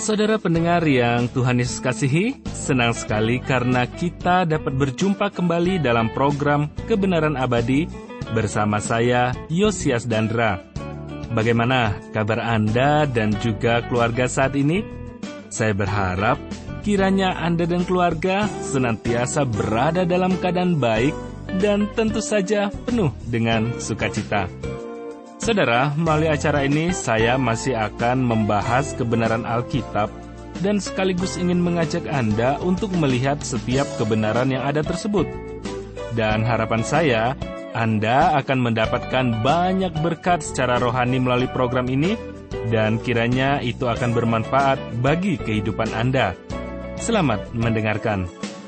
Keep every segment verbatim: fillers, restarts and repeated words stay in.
Saudara pendengar yang Tuhan Yesus kasihi, senang sekali karena kita dapat berjumpa kembali dalam program Kebenaran Abadi bersama saya, Yosias Dandra. Bagaimana kabar Anda dan juga keluarga saat ini? Saya berharap kiranya Anda dan keluarga senantiasa berada dalam keadaan baik dan tentu saja penuh dengan sukacita. Saudara, melalui acara ini saya masih akan membahas kebenaran Alkitab dan sekaligus ingin mengajak Anda untuk melihat setiap kebenaran yang ada tersebut. Dan harapan saya, Anda akan mendapatkan banyak berkat secara rohani melalui program ini dan kiranya itu akan bermanfaat bagi kehidupan Anda. Selamat mendengarkan.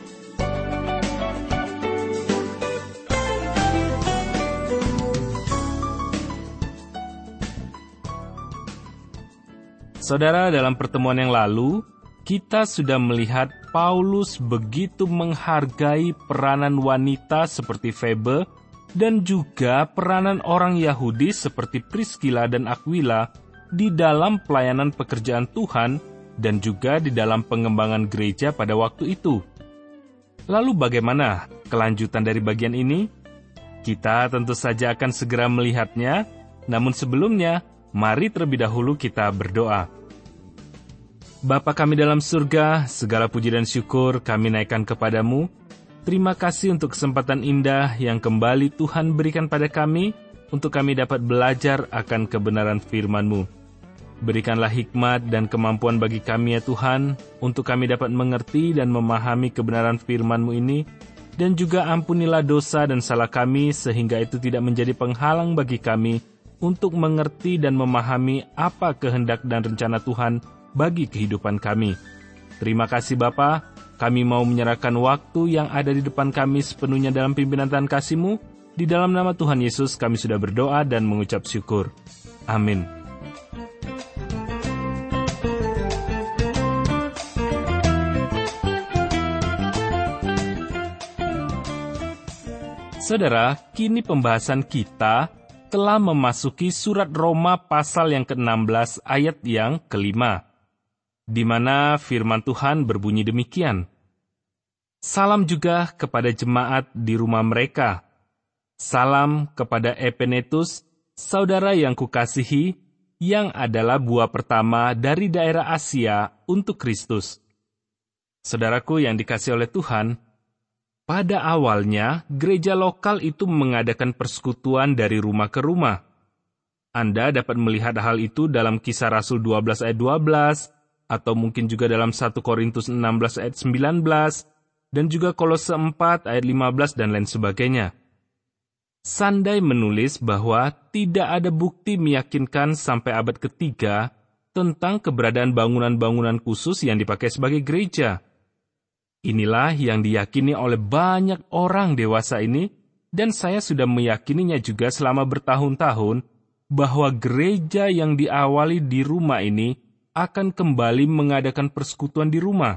Saudara, dalam pertemuan yang lalu, kita sudah melihat Paulus begitu menghargai peranan wanita seperti Febe dan juga peranan orang Yahudi seperti Priscilla dan Aquila di dalam pelayanan pekerjaan Tuhan dan juga di dalam pengembangan gereja pada waktu itu. Lalu bagaimana kelanjutan dari bagian ini? Kita tentu saja akan segera melihatnya, namun sebelumnya, mari terlebih dahulu kita berdoa. Bapa kami dalam surga, segala puji dan syukur kami naikkan kepadamu. Terima kasih untuk kesempatan indah yang kembali Tuhan berikan pada kami, untuk kami dapat belajar akan kebenaran firman-Mu. Berikanlah hikmat dan kemampuan bagi kami ya Tuhan, untuk kami dapat mengerti dan memahami kebenaran firman-Mu ini, dan juga ampunilah dosa dan salah kami, sehingga itu tidak menjadi penghalang bagi kami, untuk mengerti dan memahami apa kehendak dan rencana Tuhan bagi kehidupan kami. Terima kasih Bapa, kami mau menyerahkan waktu yang ada di depan kami sepenuhnya dalam pimpinan dan kasih-Mu. Di dalam nama Tuhan Yesus kami sudah berdoa dan mengucap syukur. Amin. Saudara, kini pembahasan kita telah memasuki surat Roma pasal yang ke-enam belas ayat yang kelima, di mana firman Tuhan berbunyi demikian. Salam juga kepada jemaat di rumah mereka. Salam kepada Epenetus, saudara yang kukasihi, yang adalah buah pertama dari daerah Asia untuk Kristus. Saudaraku yang dikasihi oleh Tuhan, pada awalnya, gereja lokal itu mengadakan persekutuan dari rumah ke rumah. Anda dapat melihat hal itu dalam Kisah Rasul dua belas ayat dua belas, atau mungkin juga dalam satu Korintus enam belas ayat sembilan belas, dan juga Kolose empat ayat lima belas dan lain sebagainya. Sandai menulis bahwa tidak ada bukti meyakinkan sampai abad ketiga tentang keberadaan bangunan-bangunan khusus yang dipakai sebagai gereja. Inilah yang diyakini oleh banyak orang dewasa ini, dan saya sudah meyakininya juga selama bertahun-tahun, bahwa gereja yang diawali di rumah ini akan kembali mengadakan persekutuan di rumah.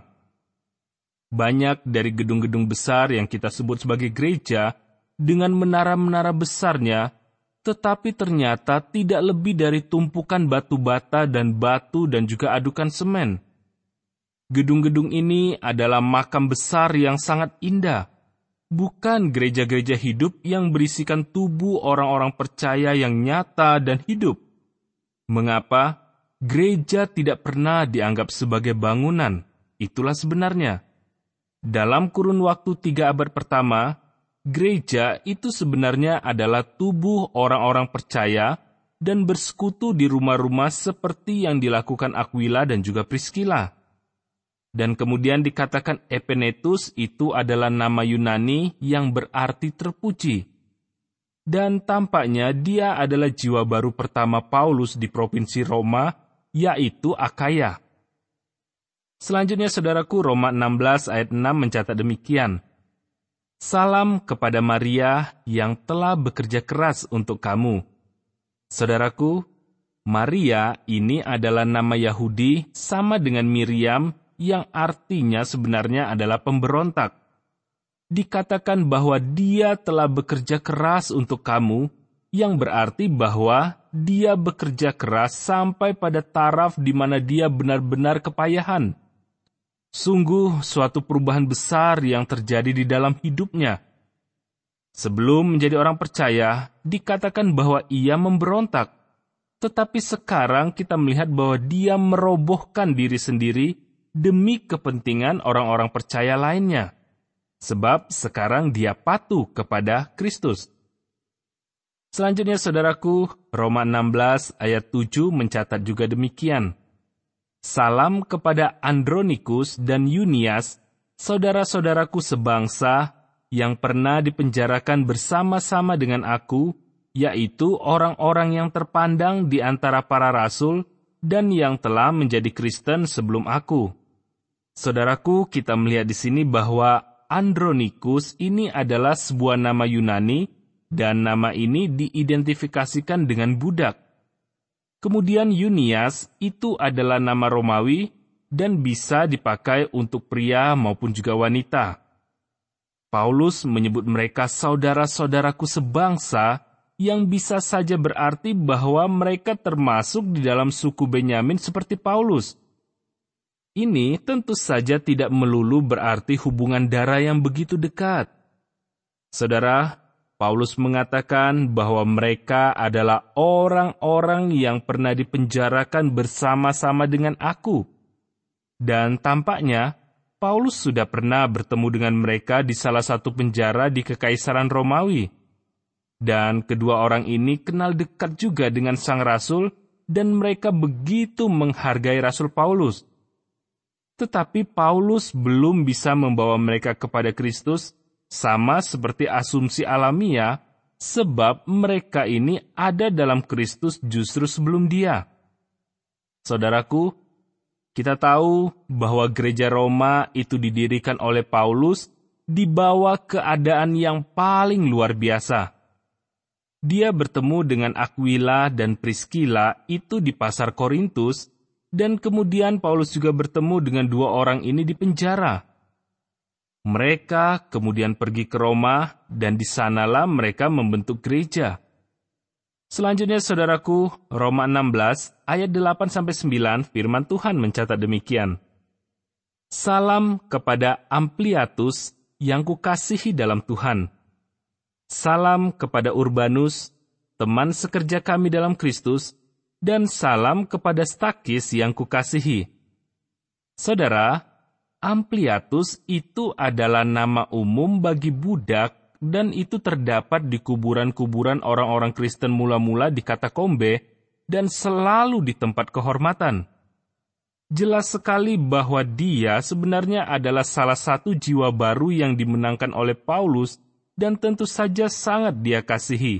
Banyak dari gedung-gedung besar yang kita sebut sebagai gereja, dengan menara-menara besarnya, tetapi ternyata tidak lebih dari tumpukan batu bata dan batu dan juga adukan semen. Gedung-gedung ini adalah makam besar yang sangat indah, bukan gereja-gereja hidup yang berisikan tubuh orang-orang percaya yang nyata dan hidup. Mengapa gereja tidak pernah dianggap sebagai bangunan? Itulah sebenarnya. Dalam kurun waktu tiga abad pertama, gereja itu sebenarnya adalah tubuh orang-orang percaya dan bersekutu di rumah-rumah seperti yang dilakukan Aquila dan juga Priscilla. Dan kemudian dikatakan Epenetus itu adalah nama Yunani yang berarti terpuji. Dan tampaknya dia adalah jiwa baru pertama Paulus di provinsi Roma, yaitu Akaya. Selanjutnya saudaraku, Roma enam belas ayat enam mencatat demikian. Salam kepada Maria yang telah bekerja keras untuk kamu. Saudaraku, Maria ini adalah nama Yahudi sama dengan Miriam, yang artinya sebenarnya adalah pemberontak. Dikatakan bahwa dia telah bekerja keras untuk kamu, yang berarti bahwa dia bekerja keras sampai pada taraf di mana dia benar-benar kepayahan. Sungguh suatu perubahan besar yang terjadi di dalam hidupnya. Sebelum menjadi orang percaya, dikatakan bahwa ia memberontak. Tetapi sekarang kita melihat bahwa dia merobohkan diri sendiri demi kepentingan orang-orang percaya lainnya. Sebab sekarang dia patuh kepada Kristus. Selanjutnya saudaraku, Roma enam belas ayat tujuh mencatat juga demikian. Salam kepada Andronikus dan Yunias, saudara-saudaraku sebangsa yang pernah dipenjarakan bersama-sama dengan aku, yaitu orang-orang yang terpandang di antara para rasul dan yang telah menjadi Kristen sebelum aku. Saudaraku, kita melihat di sini bahwa Andronikus ini adalah sebuah nama Yunani dan nama ini diidentifikasikan dengan budak. Kemudian Yunias itu adalah nama Romawi dan bisa dipakai untuk pria maupun juga wanita. Paulus menyebut mereka saudara-saudaraku sebangsa yang bisa saja berarti bahwa mereka termasuk di dalam suku Benyamin seperti Paulus. Ini tentu saja tidak melulu berarti hubungan darah yang begitu dekat. Saudara, Paulus mengatakan bahwa mereka adalah orang-orang yang pernah dipenjarakan bersama-sama dengan aku. Dan tampaknya, Paulus sudah pernah bertemu dengan mereka di salah satu penjara di Kekaisaran Romawi. Dan kedua orang ini kenal dekat juga dengan sang rasul dan mereka begitu menghargai Rasul Paulus. Tetapi Paulus belum bisa membawa mereka kepada Kristus, sama seperti asumsi alamiah, sebab mereka ini ada dalam Kristus justru sebelum dia. Saudaraku, kita tahu bahwa gereja Roma itu didirikan oleh Paulus di bawah keadaan yang paling luar biasa. Dia bertemu dengan Aquila dan Priscilla itu di pasar Korintus, dan kemudian Paulus juga bertemu dengan dua orang ini di penjara. Mereka kemudian pergi ke Roma, dan di sanalah mereka membentuk gereja. Selanjutnya, saudaraku, Roma enam belas, ayat delapan sampai sembilan, firman Tuhan mencatat demikian. Salam kepada Ampliatus yang kukasihi dalam Tuhan. Salam kepada Urbanus, teman sekerja kami dalam Kristus, dan salam kepada Stakis yang kukasihi. Saudara, Ampliatus itu adalah nama umum bagi budak dan itu terdapat di kuburan-kuburan orang-orang Kristen mula-mula di katakombe dan selalu di tempat kehormatan. Jelas sekali bahwa dia sebenarnya adalah salah satu jiwa baru yang dimenangkan oleh Paulus dan tentu saja sangat dia kasihi.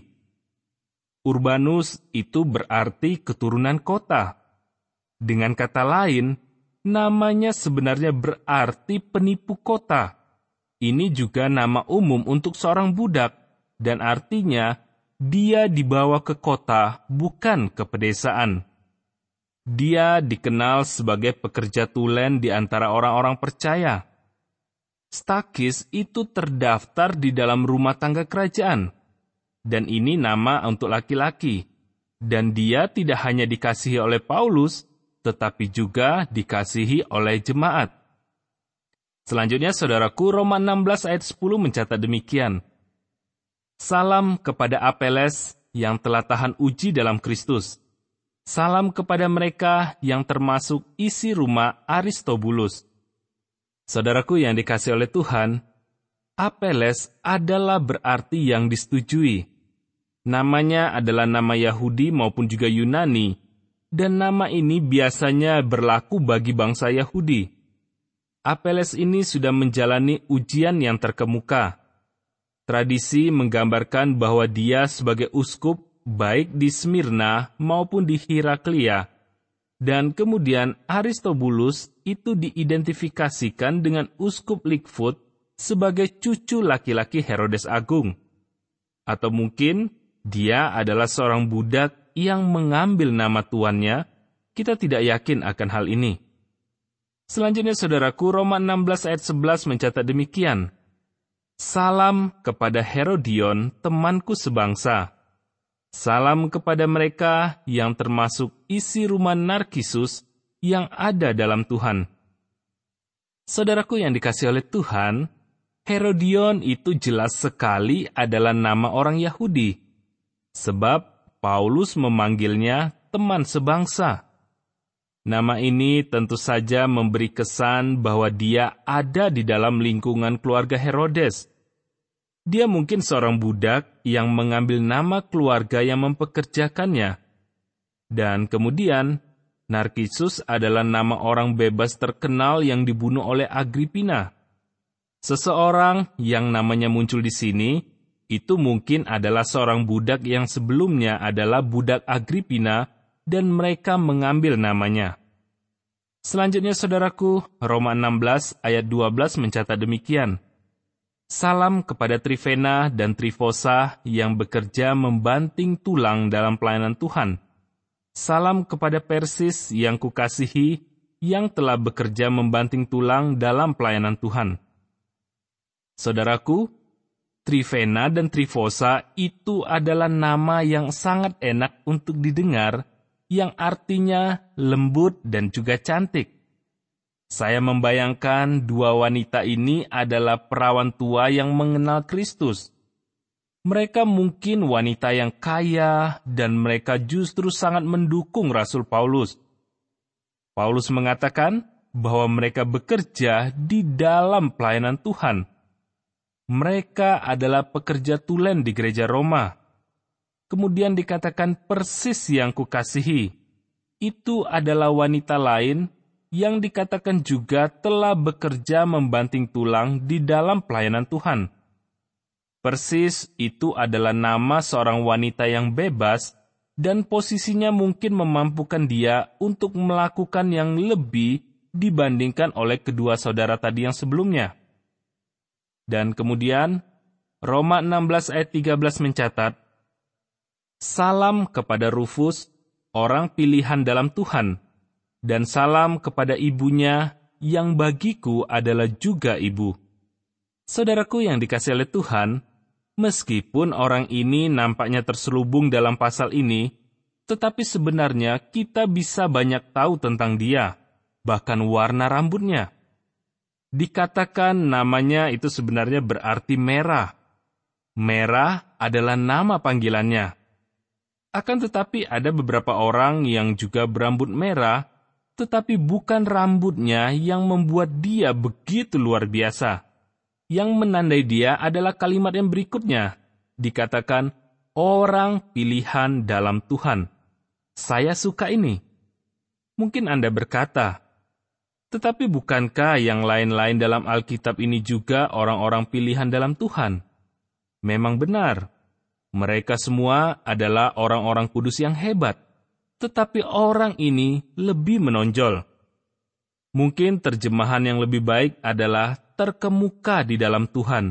Urbanus itu berarti keturunan kota. Dengan kata lain, namanya sebenarnya berarti penipu kota. Ini juga nama umum untuk seorang budak, dan artinya dia dibawa ke kota, bukan ke pedesaan. Dia dikenal sebagai pekerja tulen di antara orang-orang percaya. Stakis itu terdaftar di dalam rumah tangga kerajaan. Dan ini nama untuk laki-laki. Dan dia tidak hanya dikasihi oleh Paulus, tetapi juga dikasihi oleh jemaat. Selanjutnya, saudaraku, Roma enam belas ayat sepuluh mencatat demikian. Salam kepada Apeles yang telah tahan uji dalam Kristus. Salam kepada mereka yang termasuk isi rumah Aristobulus. Saudaraku yang dikasihi oleh Tuhan, Apeles adalah berarti yang disetujui. Namanya adalah nama Yahudi maupun juga Yunani, dan nama ini biasanya berlaku bagi bangsa Yahudi. Apeles ini sudah menjalani ujian yang terkemuka. Tradisi menggambarkan bahwa dia sebagai uskup baik di Smyrna maupun di Hiraklia, dan kemudian Aristobulus itu diidentifikasikan dengan uskup Likfut sebagai cucu laki-laki Herodes Agung. Atau mungkin dia adalah seorang budak yang mengambil nama tuannya. Kita tidak yakin akan hal ini. Selanjutnya, saudaraku, Roma enam belas ayat sebelas mencatat demikian. Salam kepada Herodion, temanku sebangsa. Salam kepada mereka yang termasuk isi rumah Narkisus yang ada dalam Tuhan. Saudaraku yang dikasihi oleh Tuhan, Herodion itu jelas sekali adalah nama orang Yahudi, sebab Paulus memanggilnya teman sebangsa. Nama ini tentu saja memberi kesan bahwa dia ada di dalam lingkungan keluarga Herodes. Dia mungkin seorang budak yang mengambil nama keluarga yang mempekerjakannya. Dan kemudian, Narkisus adalah nama orang bebas terkenal yang dibunuh oleh Agripina. Seseorang yang namanya muncul di sini, itu mungkin adalah seorang budak yang sebelumnya adalah budak Agripina dan mereka mengambil namanya. Selanjutnya, saudaraku, Roma enam belas ayat dua belas mencatat demikian. Salam kepada Trifena dan Trifosa yang bekerja membanting tulang dalam pelayanan Tuhan. Salam kepada Persis yang kukasihi, yang telah bekerja membanting tulang dalam pelayanan Tuhan. Saudaraku, Trifena dan Trifosa itu adalah nama yang sangat enak untuk didengar, yang artinya lembut dan juga cantik. Saya membayangkan dua wanita ini adalah perawan tua yang mengenal Kristus. Mereka mungkin wanita yang kaya dan mereka justru sangat mendukung Rasul Paulus. Paulus mengatakan bahwa mereka bekerja di dalam pelayanan Tuhan. Mereka adalah pekerja tulen di gereja Roma. Kemudian dikatakan Persis yang kukasihi. Itu adalah wanita lain yang dikatakan juga telah bekerja membanting tulang di dalam pelayanan Tuhan. Persis itu adalah nama seorang wanita yang bebas dan posisinya mungkin memampukan dia untuk melakukan yang lebih dibandingkan oleh kedua saudara tadi yang sebelumnya. Dan kemudian, Roma enam belas ayat tiga belas mencatat, salam kepada Rufus, orang pilihan dalam Tuhan, dan salam kepada ibunya yang bagiku adalah juga ibu. Saudaraku yang dikasihi oleh Tuhan, meskipun orang ini nampaknya terselubung dalam pasal ini, tetapi sebenarnya kita bisa banyak tahu tentang dia, bahkan warna rambutnya. Dikatakan namanya itu sebenarnya berarti merah. Merah adalah nama panggilannya. Akan tetapi ada beberapa orang yang juga berambut merah, tetapi bukan rambutnya yang membuat dia begitu luar biasa. Yang menandai dia adalah kalimat yang berikutnya. Dikatakan, orang pilihan dalam Tuhan. Saya suka ini. Mungkin Anda berkata, tetapi bukankah yang lain-lain dalam Alkitab ini juga orang-orang pilihan dalam Tuhan? Memang benar. Mereka semua adalah orang-orang kudus yang hebat. Tetapi orang ini lebih menonjol. Mungkin terjemahan yang lebih baik adalah terkemuka di dalam Tuhan.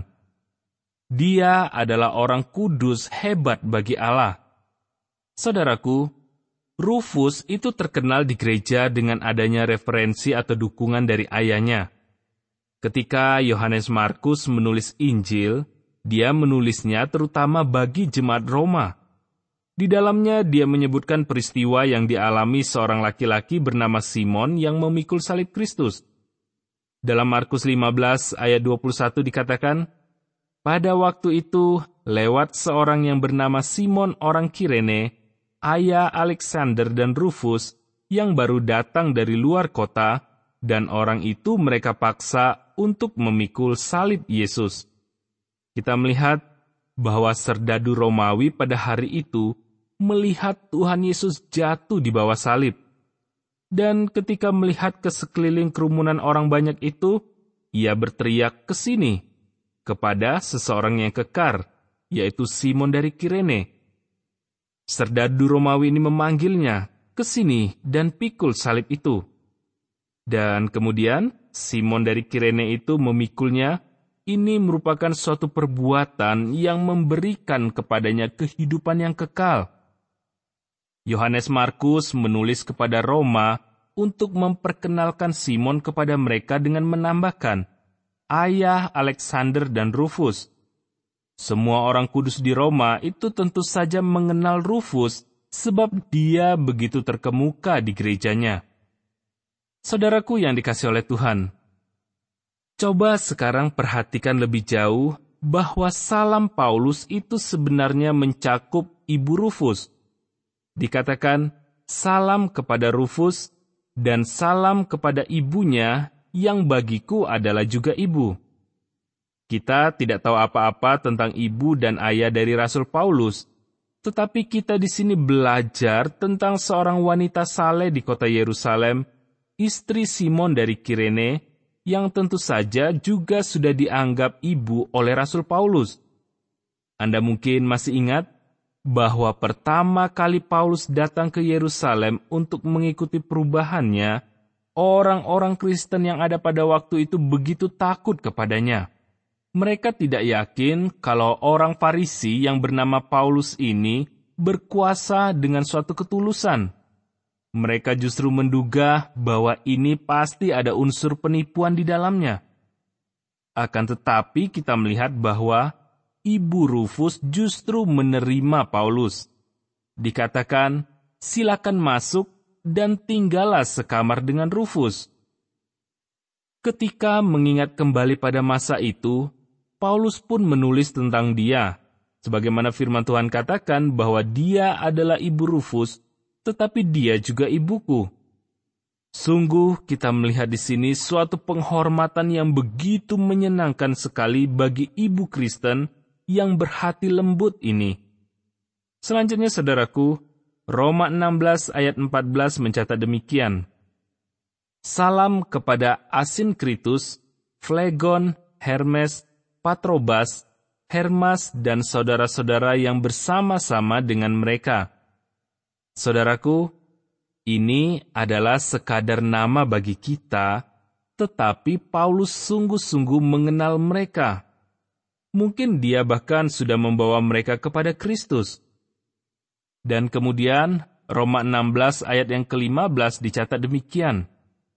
Dia adalah orang kudus hebat bagi Allah. Saudaraku, Rufus itu terkenal di gereja dengan adanya referensi atau dukungan dari ayahnya. Ketika Yohanes Markus menulis Injil, dia menulisnya terutama bagi jemaat Roma. Di dalamnya dia menyebutkan peristiwa yang dialami seorang laki-laki bernama Simon yang memikul salib Kristus. Dalam Markus lima belas ayat dua puluh satu dikatakan, pada waktu itu lewat seorang yang bernama Simon orang Kirene, ayah Alexander dan Rufus, yang baru datang dari luar kota, dan orang itu mereka paksa untuk memikul salib Yesus. Kita melihat bahwa serdadu Romawi pada hari itu melihat Tuhan Yesus jatuh di bawah salib. Dan ketika melihat ke sekeliling kerumunan orang banyak itu, ia berteriak ke sini, kepada seseorang yang kekar, yaitu Simon dari Kirene. Serdadu Romawi ini memanggilnya ke sini dan pikul salib itu. Dan kemudian Simon dari Kirene itu memikulnya. Ini merupakan suatu perbuatan yang memberikan kepadanya kehidupan yang kekal. Yohanes Markus menulis kepada Roma untuk memperkenalkan Simon kepada mereka dengan menambahkan, ayah Alexander dan Rufus. Semua orang kudus di Roma itu tentu saja mengenal Rufus sebab dia begitu terkemuka di gerejanya. Saudaraku yang dikasihi oleh Tuhan, coba sekarang perhatikan lebih jauh bahwa salam Paulus itu sebenarnya mencakup ibu Rufus. Dikatakan, salam kepada Rufus dan salam kepada ibunya yang bagiku adalah juga ibu. Kita tidak tahu apa-apa tentang ibu dan ayah dari Rasul Paulus, tetapi kita di sini belajar tentang seorang wanita saleh di kota Yerusalem, istri Simon dari Kirene, yang tentu saja juga sudah dianggap ibu oleh Rasul Paulus. Anda mungkin masih ingat bahwa pertama kali Paulus datang ke Yerusalem untuk mengikuti perubahannya, orang-orang Kristen yang ada pada waktu itu begitu takut kepadanya. Mereka tidak yakin kalau orang Farisi yang bernama Paulus ini berkuasa dengan suatu ketulusan. Mereka justru menduga bahwa ini pasti ada unsur penipuan di dalamnya. Akan tetapi kita melihat bahwa ibu Rufus justru menerima Paulus. Dikatakan, silakan masuk dan tinggallah sekamar dengan Rufus. Ketika mengingat kembali pada masa itu, Paulus pun menulis tentang dia, sebagaimana firman Tuhan katakan bahwa dia adalah ibu Rufus, tetapi dia juga ibuku. Sungguh kita melihat di sini suatu penghormatan yang begitu menyenangkan sekali bagi ibu Kristen yang berhati lembut ini. Selanjutnya saudaraku, Roma enam belas ayat empat belas mencatat demikian. Salam kepada Asinkritus, Flegon, Hermes, Patrobas, Hermas, dan saudara-saudara yang bersama-sama dengan mereka. Saudaraku, ini adalah sekadar nama bagi kita, tetapi Paulus sungguh-sungguh mengenal mereka. Mungkin dia bahkan sudah membawa mereka kepada Kristus. Dan kemudian, Roma enam belas ayat yang kelima belas dicatat demikian.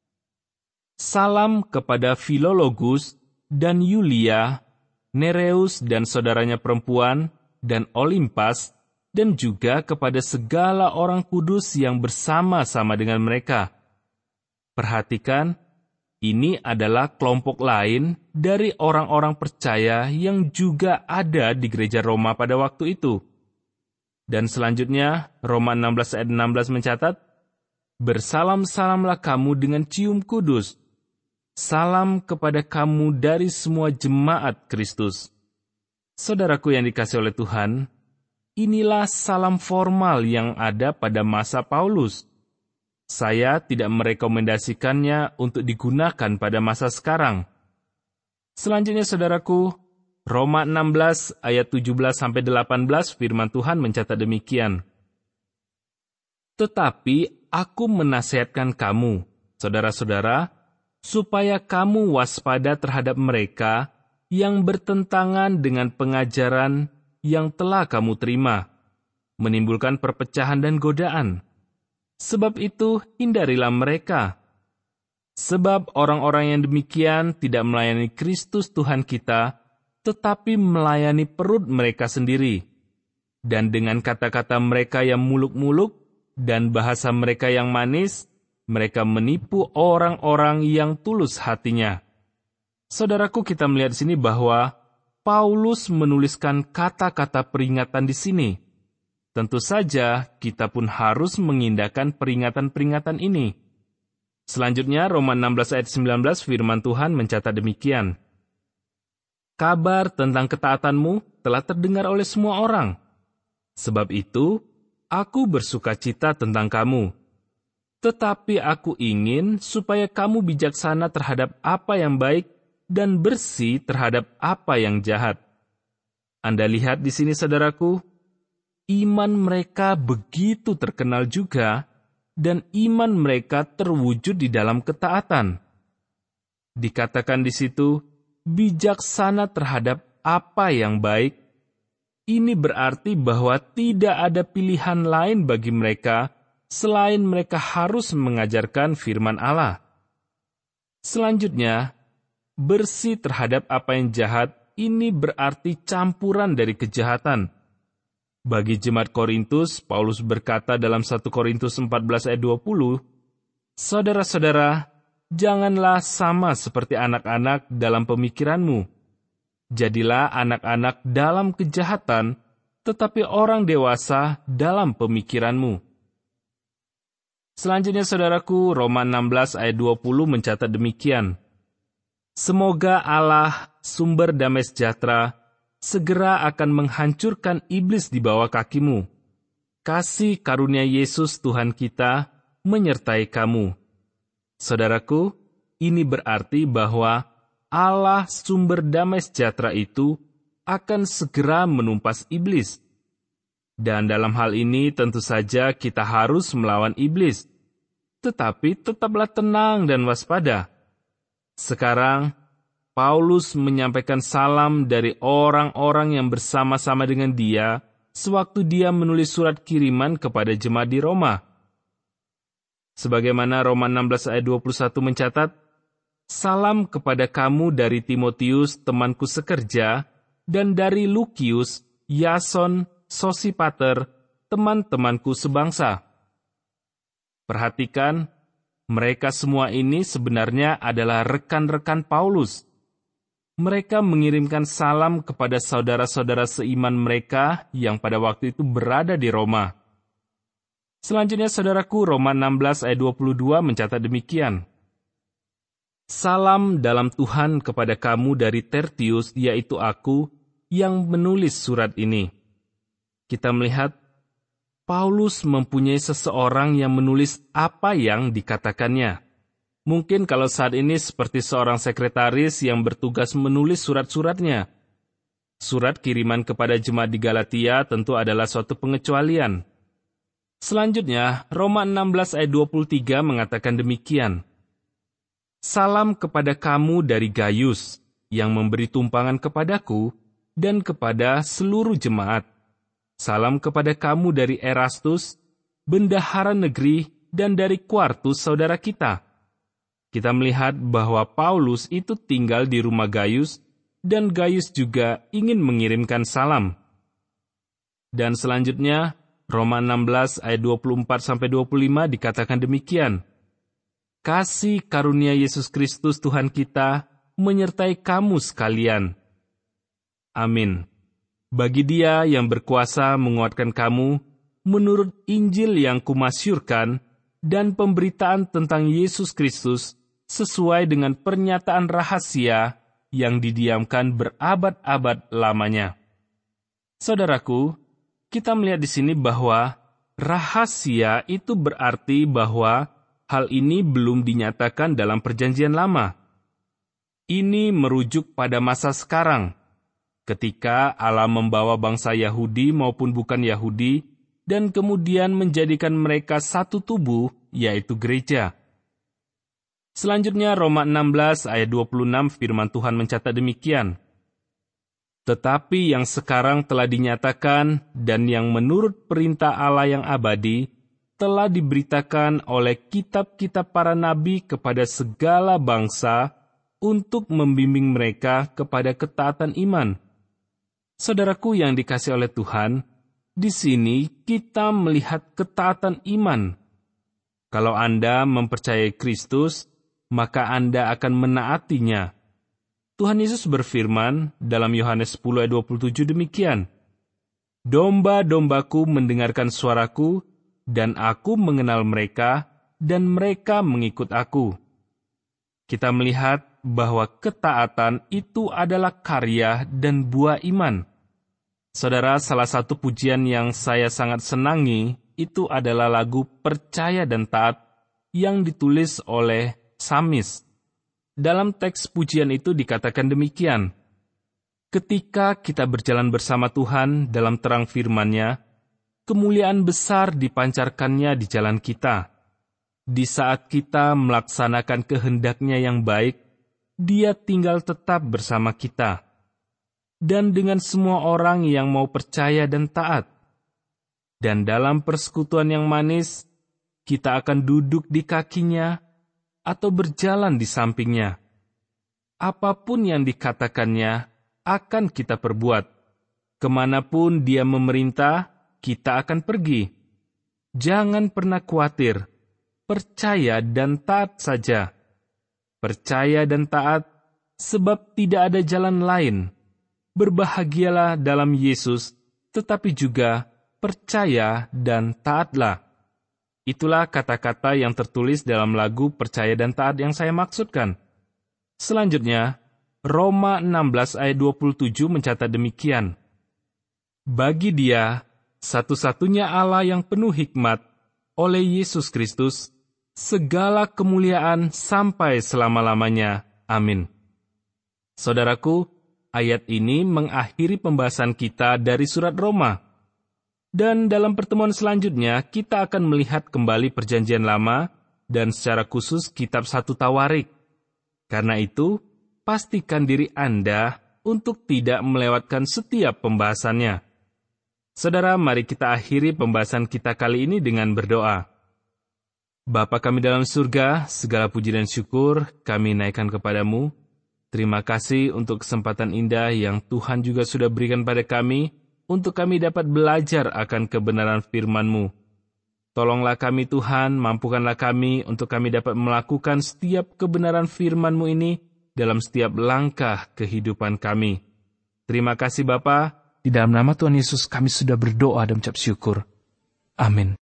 Salam kepada Filologus dan Yulia, Nereus dan saudaranya perempuan, dan Olimpas, dan juga kepada segala orang kudus yang bersama-sama dengan mereka. Perhatikan, ini adalah kelompok lain dari orang-orang percaya yang juga ada di gereja Roma pada waktu itu. Dan selanjutnya, Roma enam belas ayat enam belas mencatat, bersalam-salamlah kamu dengan cium kudus. Salam kepada kamu dari semua jemaat Kristus. Saudaraku yang dikasihi oleh Tuhan, inilah salam formal yang ada pada masa Paulus. Saya tidak merekomendasikannya untuk digunakan pada masa sekarang. Selanjutnya saudaraku, Roma enam belas ayat tujuh belas sampai delapan belas firman Tuhan mencatat demikian. Tetapi aku menasihatkan kamu, saudara-saudara, supaya kamu waspada terhadap mereka yang bertentangan dengan pengajaran yang telah kamu terima, menimbulkan perpecahan dan godaan. Sebab itu, hindarilah mereka. Sebab orang-orang yang demikian tidak melayani Kristus Tuhan kita, tetapi melayani perut mereka sendiri. Dan dengan kata-kata mereka yang muluk-muluk dan bahasa mereka yang manis, mereka menipu orang-orang yang tulus hatinya. Saudaraku, kita melihat di sini bahwa Paulus menuliskan kata-kata peringatan di sini. Tentu saja, kita pun harus mengindahkan peringatan-peringatan ini. Selanjutnya, Roma enam belas ayat sembilan belas firman Tuhan mencatat demikian. Kabar tentang ketaatanmu telah terdengar oleh semua orang. Sebab itu, aku bersukacita tentang kamu. Tetapi aku ingin supaya kamu bijaksana terhadap apa yang baik dan bersih terhadap apa yang jahat. Anda lihat di sini saudaraku, iman mereka begitu terkenal juga, dan iman mereka terwujud di dalam ketaatan. Dikatakan di situ, bijaksana terhadap apa yang baik. Ini berarti bahwa tidak ada pilihan lain bagi mereka selain mereka harus mengajarkan firman Allah. Selanjutnya, bersih terhadap apa yang jahat, ini berarti campuran dari kejahatan. Bagi jemaat Korintus, Paulus berkata dalam satu Korintus empat belas ayat dua puluh, "Saudara-saudara, janganlah sama seperti anak-anak dalam pemikiranmu. Jadilah anak-anak dalam kejahatan, tetapi orang dewasa dalam pemikiranmu." Selanjutnya, saudaraku, Roma enam belas ayat dua puluh mencatat demikian, "Semoga Allah, sumber damai sejahtera, segera akan menghancurkan iblis di bawah kakimu. Kasih karunia Yesus Tuhan kita menyertai kamu." Saudaraku, ini berarti bahwa Allah sumber damai sejahtera itu akan segera menumpas iblis. Dan dalam hal ini tentu saja kita harus melawan iblis. Tetapi tetaplah tenang dan waspada. Sekarang, Paulus menyampaikan salam dari orang-orang yang bersama-sama dengan dia sewaktu dia menulis surat kiriman kepada jemaat di Roma. Sebagaimana Roma enam belas ayat dua puluh satu mencatat, "Salam kepada kamu dari Timotius, temanku sekerja, dan dari Lukius, Yason, Sosipater, teman-temanku sebangsa." Perhatikan, mereka semua ini sebenarnya adalah rekan-rekan Paulus. Mereka mengirimkan salam kepada saudara-saudara seiman mereka yang pada waktu itu berada di Roma. Selanjutnya, saudaraku, Roma enam belas ayat dua puluh dua mencatat demikian, "Salam dalam Tuhan kepada kamu dari Tertius, yaitu aku, yang menulis surat ini." Kita melihat Paulus mempunyai seseorang yang menulis apa yang dikatakannya. Mungkin kalau saat ini seperti seorang sekretaris yang bertugas menulis surat-suratnya. Surat kiriman kepada jemaat di Galatia tentu adalah suatu pengecualian. Selanjutnya, Roma enam belas ayat dua puluh tiga mengatakan demikian, "Salam kepada kamu dari Gaius, yang memberi tumpangan kepadaku, dan kepada seluruh jemaat. Salam kepada kamu dari Erastus, bendahara negeri, dan dari Quartus saudara kita." Kita melihat bahwa Paulus itu tinggal di rumah Gaius, dan Gaius juga ingin mengirimkan salam. Dan selanjutnya, Roma enam belas ayat dua puluh empat sampai dua puluh lima dikatakan demikian, "Kasih karunia Yesus Kristus Tuhan kita menyertai kamu sekalian. Amin. Bagi Dia yang berkuasa menguatkan kamu menurut Injil yang kumasyurkan dan pemberitaan tentang Yesus Kristus sesuai dengan pernyataan rahasia yang didiamkan berabad-abad lamanya." Saudaraku, kita melihat di sini bahwa rahasia itu berarti bahwa hal ini belum dinyatakan dalam Perjanjian Lama. Ini merujuk pada masa sekarang, ketika Allah membawa bangsa Yahudi maupun bukan Yahudi, dan kemudian menjadikan mereka satu tubuh, yaitu gereja. Selanjutnya, Roma enam belas ayat dua puluh enam firman Tuhan mencatat demikian, "Tetapi yang sekarang telah dinyatakan dan yang menurut perintah Allah yang abadi, telah diberitakan oleh kitab-kitab para nabi kepada segala bangsa untuk membimbing mereka kepada ketaatan iman." Saudaraku yang dikasihi oleh Tuhan, di sini kita melihat ketaatan iman. Kalau Anda mempercayai Kristus, maka Anda akan menaatinya. Tuhan Yesus berfirman dalam Yohanes sepuluh ayat dua puluh tujuh demikian, "Domba-dombaku mendengarkan suaraku, dan aku mengenal mereka, dan mereka mengikut aku." Kita melihat bahwa ketaatan itu adalah karya dan buah iman. Saudara, salah satu pujian yang saya sangat senangi itu adalah lagu Percaya dan Taat yang ditulis oleh Samis. Dalam teks pujian itu dikatakan demikian, "Ketika kita berjalan bersama Tuhan dalam terang firman-Nya, kemuliaan besar dipancarkannya di jalan kita. Di saat kita melaksanakan kehendak-Nya yang baik, Dia tinggal tetap bersama kita. Dan dengan semua orang yang mau percaya dan taat. Dan dalam persekutuan yang manis, kita akan duduk di kakinya atau berjalan di sampingnya. Apapun yang dikatakannya, akan kita perbuat. Kemanapun Dia memerintah, kita akan pergi. Jangan pernah khawatir, percaya dan taat saja. Percaya dan taat, sebab tidak ada jalan lain. Berbahagialah dalam Yesus, tetapi juga percaya dan taatlah. Itulah kata-kata yang tertulis dalam lagu Percaya dan Taat yang saya maksudkan. Selanjutnya, Roma enam belas ayat dua puluh tujuh mencatat demikian. Bagi Dia, satu-satunya Allah yang penuh hikmat, oleh Yesus Kristus, segala kemuliaan sampai selama-lamanya. Amin. Saudaraku, ayat ini mengakhiri pembahasan kita dari surat Roma. Dan dalam pertemuan selanjutnya, kita akan melihat kembali Perjanjian Lama dan secara khusus kitab satu Tawarik. Karena itu, pastikan diri Anda untuk tidak melewatkan setiap pembahasannya. Saudara, mari kita akhiri pembahasan kita kali ini dengan berdoa. Bapa kami dalam surga, segala puji dan syukur kami naikkan kepadamu. Terima kasih untuk kesempatan indah yang Tuhan juga sudah berikan pada kami, untuk kami dapat belajar akan kebenaran firman-Mu. Tolonglah kami Tuhan, mampukanlah kami untuk kami dapat melakukan setiap kebenaran firman-Mu ini dalam setiap langkah kehidupan kami. Terima kasih Bapa, di dalam nama Tuhan Yesus kami sudah berdoa dan mengucap syukur. Amin.